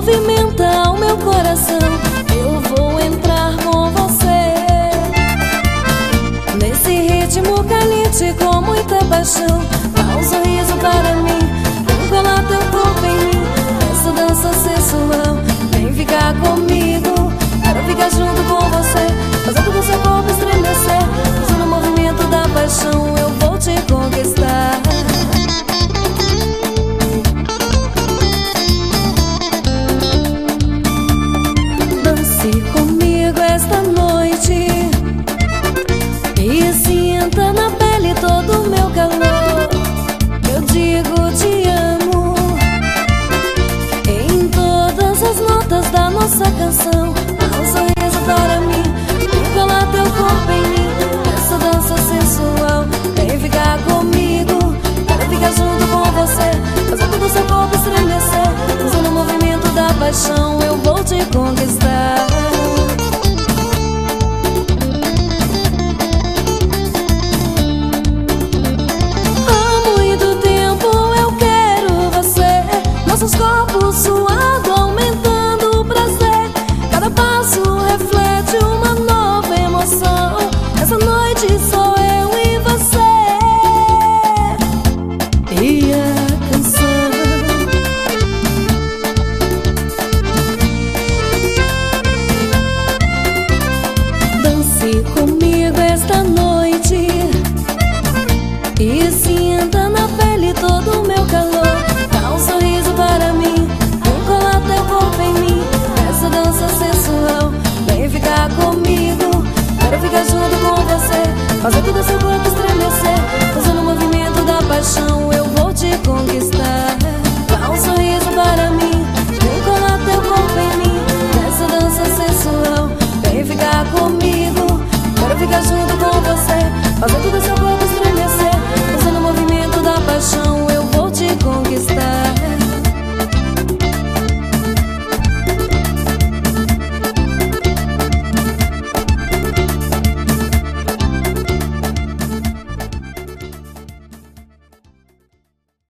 movimenta o meu coração. Eu vou entrar com você nesse ritmo caliente com muita paixão. Dá um sorriso para mim, vem colar teu corpo em mim. Essa dança sensual, vem ficar comigo. Quero ficar junto com você, fazendo com seu corpo estremecer. Fazendo o movimento da paixão, eu vou te conquistar. Dance comigo esta noite e sinta na pele todo o meu calor. Eu digo te amo em todas as notas da nossa canção. Dá um sorriso para mim, vem colar teu corpo em mim. Essa dança sensual, vem ficar comigo. Quero ficar junto com você, fazendo do seu corpo estremecer. Fazendo o movimento da paixão, eu vou te conquistar.